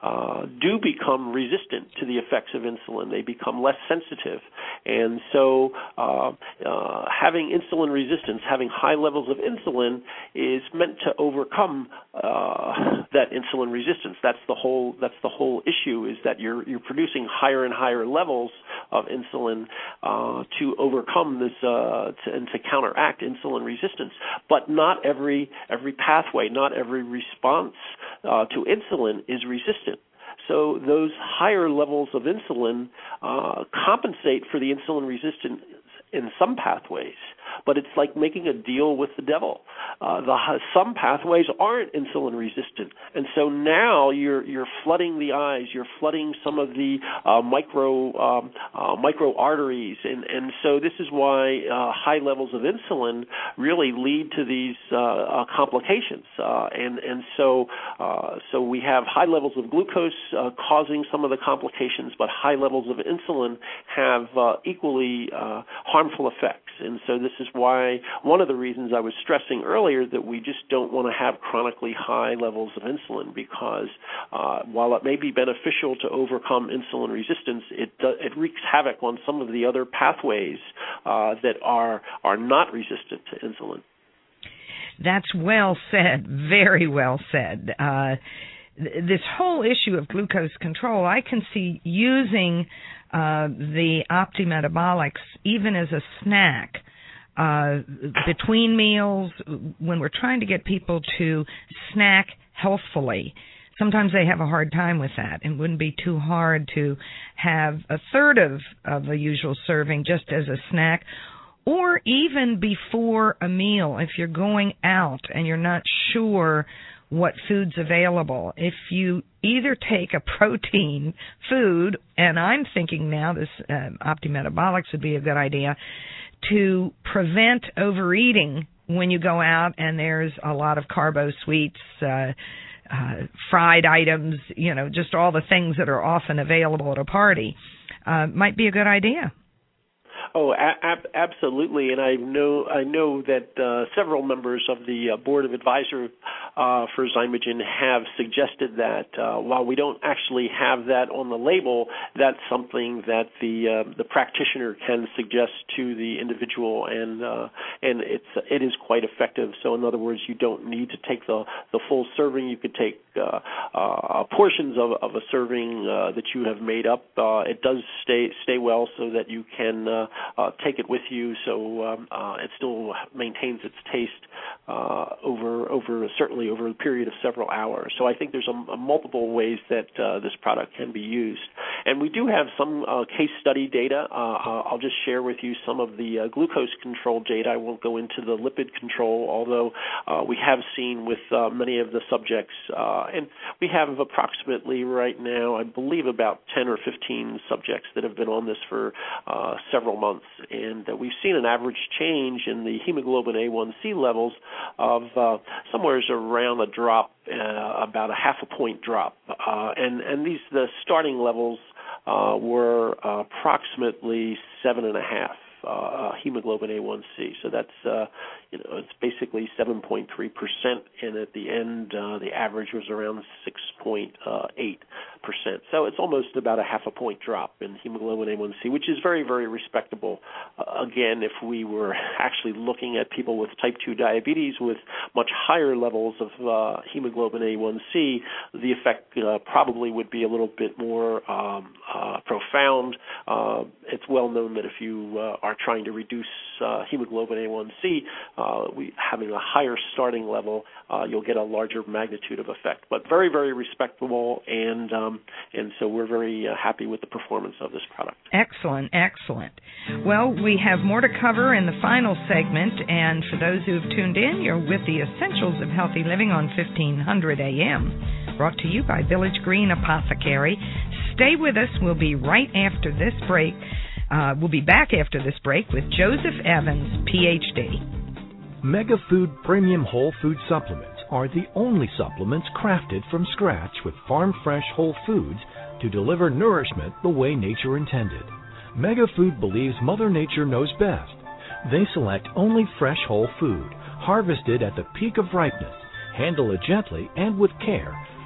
do become resistant to the effects of insulin. They become less sensitive. And so having insulin resistance, having high levels of insulin, is meant to overcome that insulin resistance. That's the whole issue, is that you're producing higher and higher levels of insulin to overcome this and to counteract insulin resistance. But not every pathway, not every response to insulin is resistant. So those higher levels of insulin compensate for the insulin resistance in some pathways, but it's like making a deal with the devil. Some pathways aren't insulin resistant, and so now you're flooding the eyes, you're flooding some of the micro arteries, and so this is why high levels of insulin really lead to these complications, and so we have high levels of glucose causing some of the complications, but high levels of insulin have equally harmful effects. And so this is why one of the reasons I was stressing earlier that we just don't want to have chronically high levels of insulin, because while it may be beneficial to overcome insulin resistance, it wreaks havoc on some of the other pathways that are not resistant to insulin. That's well said, very well said. This whole issue of glucose control, I can see using the OptiMetabolics even as a snack between meals when we're trying to get people to snack healthfully. Sometimes they have a hard time with that, and it wouldn't be too hard to have a third of the usual serving just as a snack, or even before a meal if you're going out and you're not sure what food's available. If you either take a protein food, and I'm thinking now this OptiMetabolics would be a good idea, to prevent overeating when you go out and there's a lot of carbo sweets, fried items, just all the things that are often available at a party, might be a good idea. Oh, absolutely, and I know that several members of the board of advisors for Zymogen have suggested that while we don't actually have that on the label, that's something that the practitioner can suggest to the individual, and it is quite effective. So in other words, you don't need to take the full serving. You could take portions of a serving that you have made up. It does stay well so that you can take it with you, so it still maintains its taste certainly over a period of several hours. So I think there's multiple ways that this product can be used. And we do have some case study data. I'll just share with you some of the glucose control data. I won't go into the lipid control, although we have seen with many of the subjects, and we have approximately right now, I believe, about 10 or 15 subjects that have been on this for several months. And we've seen an average change in the hemoglobin A1C levels of somewhere around a drop, about a half a point drop. And the starting levels were approximately 7.5 hemoglobin A1C. So that's it's basically 7.3%, and at the end the average was around 6.8%. So it's almost about a half a point drop in hemoglobin A1C, which is very, very respectable. Again, if we were actually looking at people with type 2 diabetes with much higher levels of hemoglobin A1C, the effect probably would be a little bit more profound. It's well known that if you are trying to reduce hemoglobin A1C, having a higher starting level, you'll get a larger magnitude of effect. But very, very respectable, and so we're very happy with the performance of this product. Excellent, excellent. Well, we have more to cover in the final segment, and for those who have tuned in, you're with the Essentials of Healthy Living on 1500 AM, brought to you by Village Green Apothecary. Stay with us. We'll be right after this break. We'll be back after this break with Joseph Evans, Ph.D. Mega Food Premium Whole Food Supplements are the only supplements crafted from scratch with farm-fresh whole foods to deliver nourishment the way nature intended. Mega Food believes Mother Nature knows best. They select only fresh whole food, harvested at the peak of ripeness, handle it gently and with care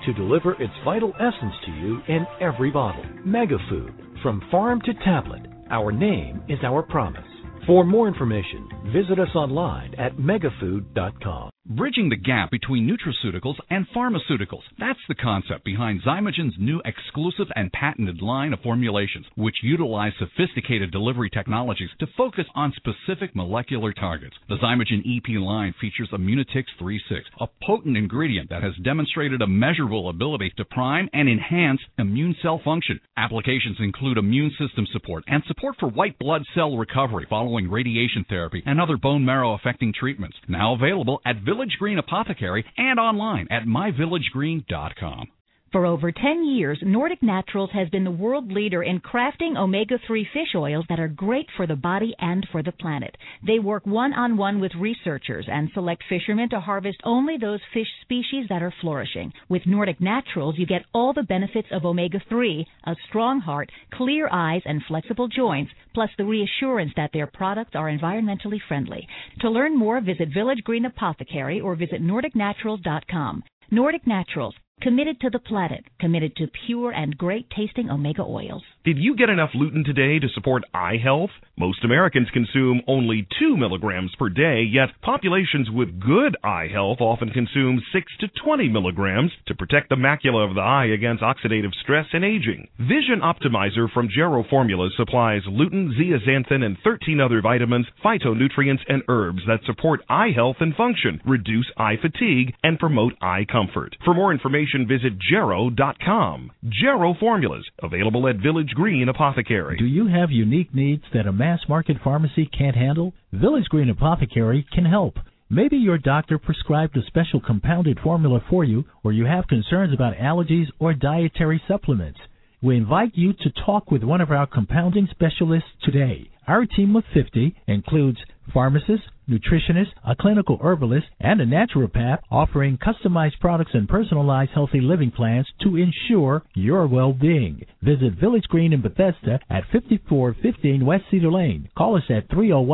to deliver its vital essence to you in every bottle. MegaFood, from farm to tablet, our name is our promise. For more information, visit us online at megafood.com. Bridging the gap between nutraceuticals and pharmaceuticals. That's the concept behind Zymogen's new exclusive and patented line of formulations, which utilize sophisticated delivery technologies to focus on specific molecular targets. The Zymogen EP line features Immunotix 3.6, a potent ingredient that has demonstrated a measurable ability to prime and enhance immune cell function. Applications include immune system support and support for white blood cell recovery following radiation therapy and other bone marrow-affecting treatments. Now available at Village Green Apothecary and online at myvillagegreen.com. For over 10 years, Nordic Naturals has been the world leader in crafting omega-3 fish oils that are great for the body and for the planet. They work one-on-one with researchers and select fishermen to harvest only those fish species that are flourishing. With Nordic Naturals, you get all the benefits of omega-3, a strong heart, clear eyes, and flexible joints, plus the reassurance that their products are environmentally friendly. To learn more, visit Village Green Apothecary or visit NordicNaturals.com. Nordic Naturals. Committed to the planet, committed to pure and great-tasting omega oils. Did you get enough lutein today to support eye health? Most Americans consume only 2 milligrams per day, yet populations with good eye health often consume 6 to 20 milligrams to protect the macula of the eye against oxidative stress and aging. Vision Optimizer from Gero Formulas supplies lutein, zeaxanthin, and 13 other vitamins, phytonutrients, and herbs that support eye health and function, reduce eye fatigue, and promote eye comfort. For more information, visit Gero.com. Gero Formulas, available at Village Green Apothecary. Do you have unique needs that a mass-market pharmacy can't handle? Village Green Apothecary can help. Maybe your doctor prescribed a special compounded formula for you, or you have concerns about allergies or dietary supplements. We invite you to talk with one of our compounding specialists today. Our team of 50 includes pharmacists, nutritionists, a clinical herbalist, and a naturopath offering customized products and personalized healthy living plans to ensure your well-being. Visit Village Green in Bethesda at 5415 West Cedar Lane. Call us at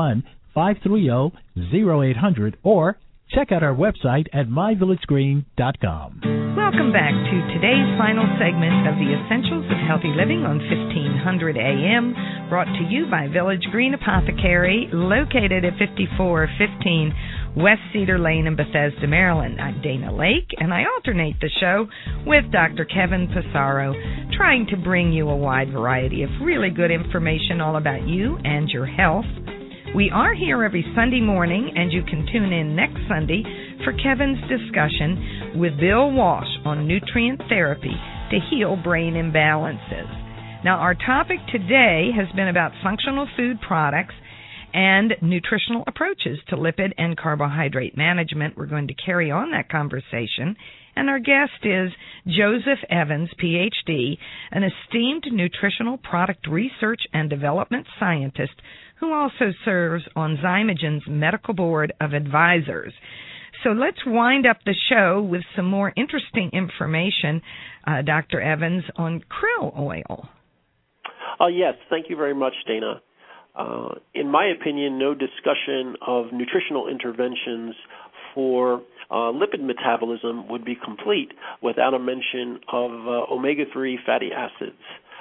301-530-0800 or check out our website at myvillagegreen.com. Welcome back to today's final segment of the Essentials of Healthy Living on 1500 AM, brought to you by Village Green Apothecary, located at 5415 West Cedar Lane in Bethesda, Maryland. I'm Dana Lake, and I alternate the show with Dr. Kevin Passaro, trying to bring you a wide variety of really good information all about you and your health. We are here every Sunday morning, and you can tune in next Sunday for Kevin's discussion with Bill Walsh on nutrient therapy to heal brain imbalances. Now, our topic today has been about functional food products and nutritional approaches to lipid and carbohydrate management. We're going to carry on that conversation. And our guest is Joseph Evans, Ph.D., an esteemed nutritional product research and development scientist who also serves on Zymogen's Medical Board of Advisors. So let's wind up the show with some more interesting information, Dr. Evans, on krill oil. Yes, thank you very much, Dana. In my opinion, no discussion of nutritional interventions for lipid metabolism would be complete without a mention of omega-3 fatty acids.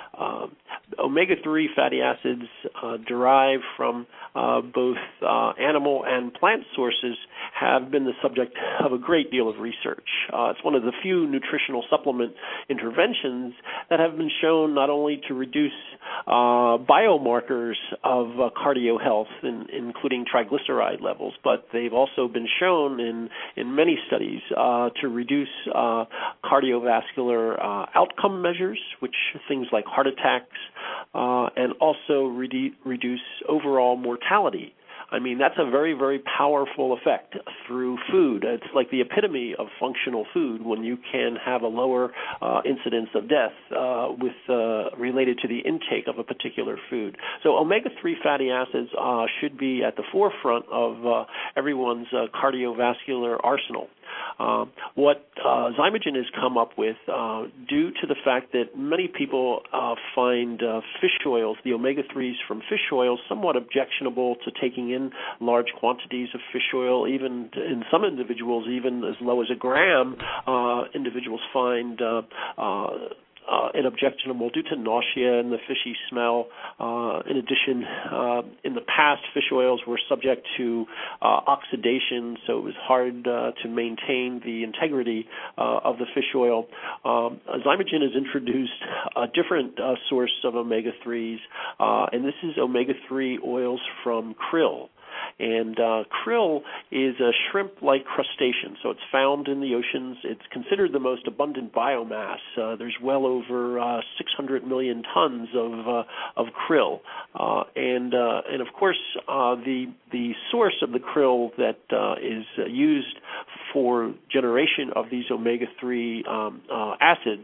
Omega-3 fatty acids derived from both animal and plant sources have been the subject of a great deal of research. It's one of the few nutritional supplement interventions that have been shown not only to reduce biomarkers of cardio health, including triglyceride levels, but they've also been shown in many studies to reduce cardiovascular outcome measures, which things like heart attacks, and also reduce overall mortality. I mean, that's a very, very powerful effect through food. It's like the epitome of functional food when you can have a lower incidence of death related to the intake of a particular food. So omega-3 fatty acids should be at the forefront of everyone's cardiovascular arsenal. What Zymogen has come up with, due to the fact that many people find fish oils, the omega-3s from fish oils, somewhat objectionable to taking in large quantities of fish oil, even in some individuals, even as low as a gram, individuals find and objectionable due to nausea and the fishy smell. In addition, in the past, fish oils were subject to oxidation, so it was hard to maintain the integrity of the fish oil. Zymogen has introduced a different source of omega-3s, and this is omega-3 oils from krill. And krill is a shrimp-like crustacean, so it's found in the oceans. It's considered the most abundant biomass. There's well over 600 million tons of krill, and of course the source of the krill that is used for generation of these omega-3 acids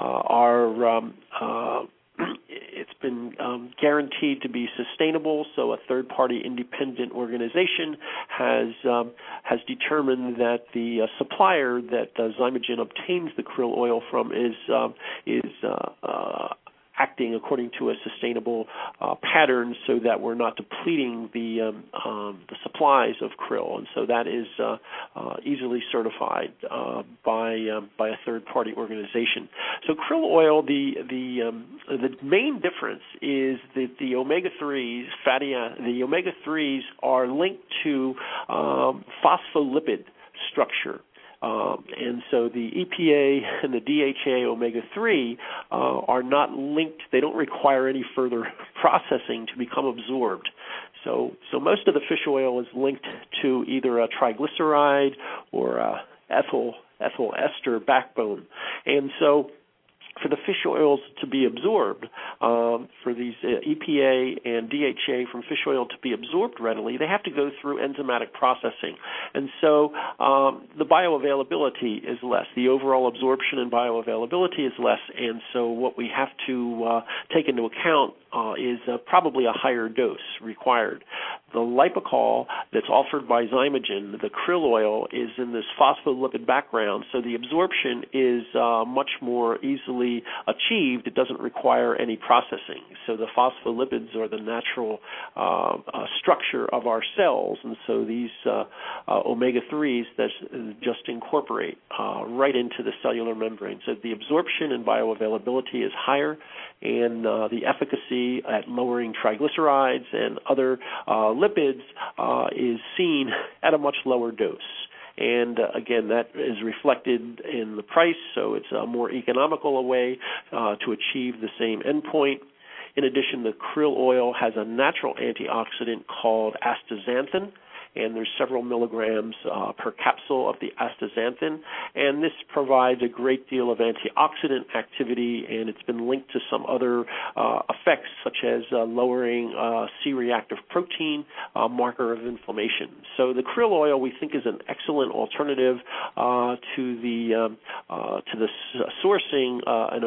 are it's been guaranteed to be sustainable, so a third-party independent organization has determined that the supplier that Zymogen obtains the krill oil from is acting according to a sustainable pattern, so that we're not depleting the supplies of krill, and so that is easily certified by a third-party organization. So krill oil, the main difference is that the omega-3s are linked to phospholipid structure. And so the EPA and the DHA omega-3 are not linked. They don't require any further processing to become absorbed. So most of the fish oil is linked to either a triglyceride or a ethyl ester backbone. And so for the fish oils to be absorbed, for these EPA and DHA from fish oil to be absorbed readily, they have to go through enzymatic processing. And so the bioavailability is less. The overall absorption and bioavailability is less. And so what we have to take into account is probably a higher dose required. The Lipocol that's offered by Zymogen, the krill oil, is in this phospholipid background, so the absorption is much more easily achieved. It doesn't require any processing. So the phospholipids are the natural structure of our cells, and so these omega-3s that just incorporate right into the cellular membrane. So the absorption and bioavailability is higher, and the efficacy at lowering triglycerides and other lipids is seen at a much lower dose. And again, that is reflected in the price, so it's a more economical way to achieve the same endpoint. In addition, the krill oil has a natural antioxidant called astaxanthin, and there's several milligrams per capsule of the astaxanthin, and this provides a great deal of antioxidant activity, and it's been linked to some other effects, such as lowering C-reactive protein, marker of inflammation. So the krill oil, we think, is an excellent alternative to the sourcing an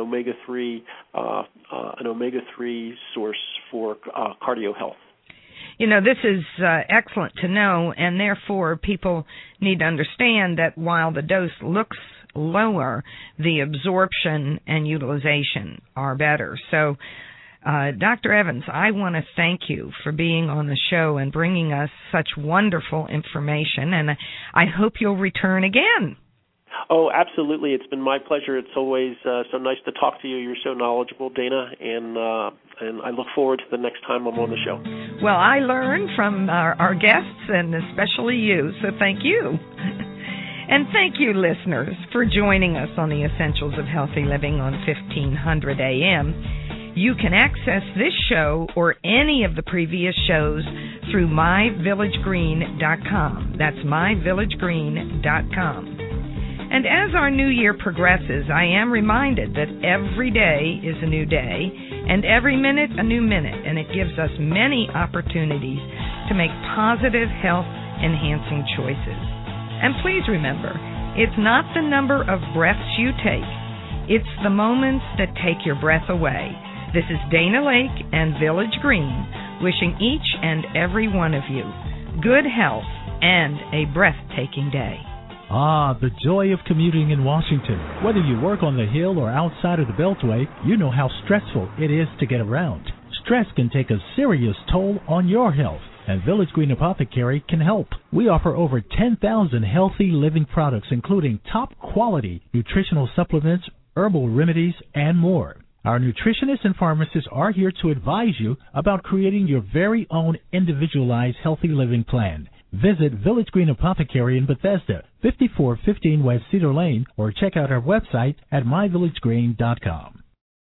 omega-3 source for cardio health. You know, this is excellent to know, and therefore people need to understand that while the dose looks lower, the absorption and utilization are better. So, Dr. Evans, I want to thank you for being on the show and bringing us such wonderful information, and I hope you'll return again. Oh, absolutely. It's been my pleasure. It's always so nice to talk to you. You're so knowledgeable, Dana, and I look forward to the next time I'm on the show. Well, I learned from our guests, and especially you, so thank you. And thank you, listeners, for joining us on the Essentials of Healthy Living on 1500 AM. You can access this show or any of the previous shows through myvillagegreen.com. That's myvillagegreen.com. And as our new year progresses, I am reminded that every day is a new day, and every minute a new minute, and it gives us many opportunities to make positive, health-enhancing choices. And please remember, it's not the number of breaths you take, it's the moments that take your breath away. This is Dana Lake and Village Green, wishing each and every one of you good health and a breathtaking day. Ah, the joy of commuting in Washington. Whether you work on the Hill or outside of the Beltway, you know how stressful it is to get around. Stress can take a serious toll on your health, and Village Green Apothecary can help. We offer over 10,000 healthy living products, including top-quality nutritional supplements, herbal remedies, and more. Our nutritionists and pharmacists are here to advise you about creating your very own individualized healthy living plan. Visit Village Green Apothecary in Bethesda, 5415 West Cedar Lane, or check out our website at myvillagegreen.com.